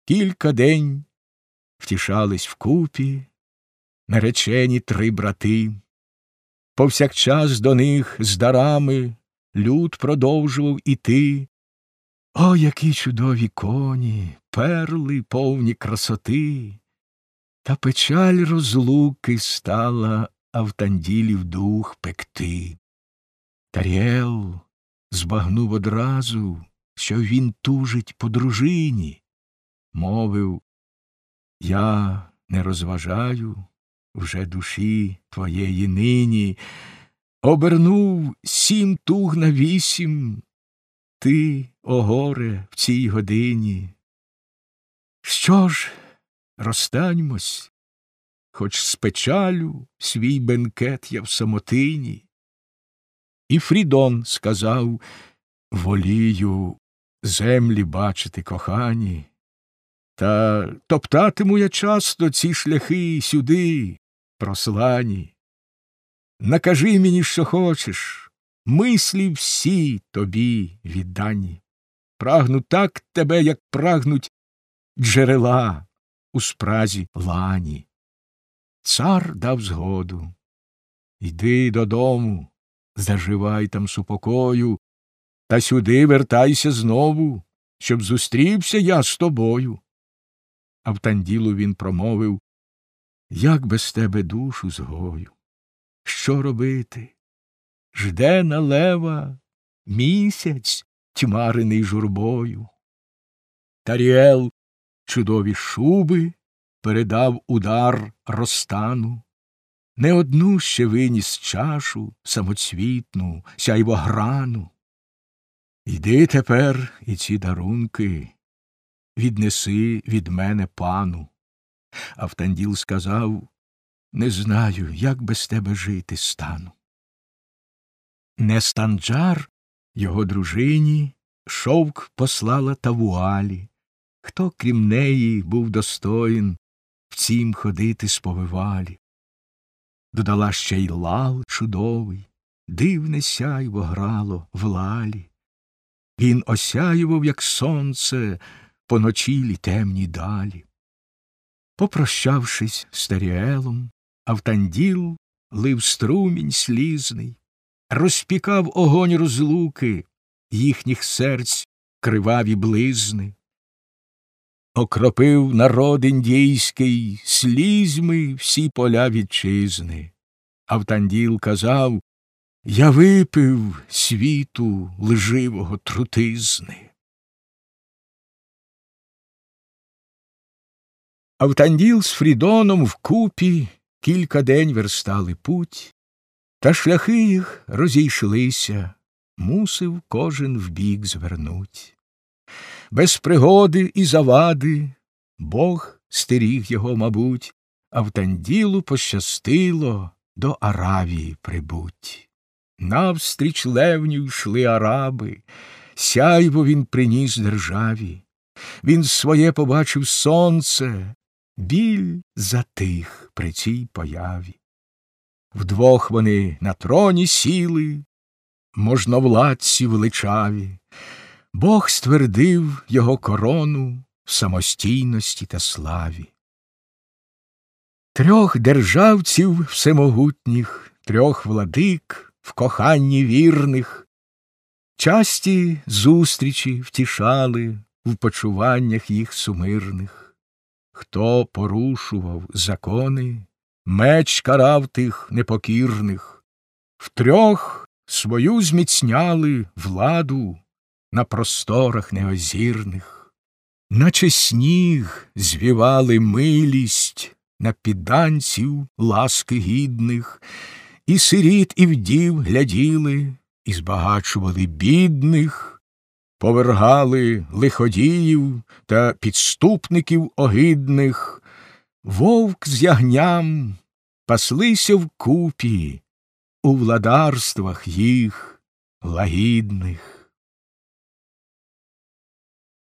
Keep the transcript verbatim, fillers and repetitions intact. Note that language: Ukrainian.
Кілька день втішались вкупі наречені три брати. Повсякчас до них з дарами люд продовжував іти. О, які чудові коні, перли повні красоти! Та печаль розлуки стала Автанділів дух пекти. Таріел збагнув одразу, що він тужить по дружині. Мовив: я не розважаю вже душі твоєї нині. Обернув сім туг на вісім ти, о горе, в цій годині. Що ж, розстаньмось, хоч з печалю свій бенкет я в самотині. І Фрідон сказав: волію землі бачити кохані, та топтатиму я часто ці шляхи сюди прослані. Накажи мені, що хочеш, мислі всі тобі віддані. Прагну так тебе, як прагнуть джерела у спразі лані. Цар дав згоду: йди додому, заживай там супокою, та сюди вертайся знову, щоб зустрівся я з тобою. Автанділу він промовив: як без тебе душу згою? Що робити? Жде на лева місяць, тьмарений журбою. Таріел чудові шуби передав удар Ростану. Не одну ще виніс чашу самоцвітну, сяйвограну. Йди тепер і ці дарунки віднеси від мене пану. Автанділ сказав: не знаю, як без тебе жити стану. Нестанджар його дружині шовк послала та вуалі. Хто, крім неї, був достоїн в цім ходити сповивалі. Додала ще й лал чудовий, дивне сяйво грало в лалі. Він осяював, як сонце, по ночілі темній далі. Попрощавшись з Таріелом, Автанділ лив струмінь слізний, розпікав огонь розлуки їхніх серць криваві близни. Окропив народ індійський слізьми всі поля вітчизни. Автанділ казав: я випив світу лживого трутизни. Автанділ з Фрідоном вкупі кілька день верстали путь, та шляхи їх розійшлися, мусив кожен вбік звернуть. Без пригоди і завади Бог стеріг його, мабуть, Автанділу пощастило до Аравії прибуть. Навстріч левню йшли араби, сяйво він приніс державі. Він своє побачив сонце, біль затих при цій появі. Вдвох вони на троні сіли, можновладці величаві. Бог ствердив його корону в самостійності та славі. Трьох державців всемогутніх, трьох владик в коханні вірних, часті зустрічі втішали в почуваннях їх сумирних. Хто порушував закони, меч карав тих непокірних. Втрьох свою зміцняли владу на просторах неозірних. Наче сніг звівали милість на підданців ласки гідних, і сиріт, і вдів гляділи, і збагачували бідних, повергали лиходіїв та підступників огидних. Вовк з ягням паслися вкупі у владарствах їх лагідних.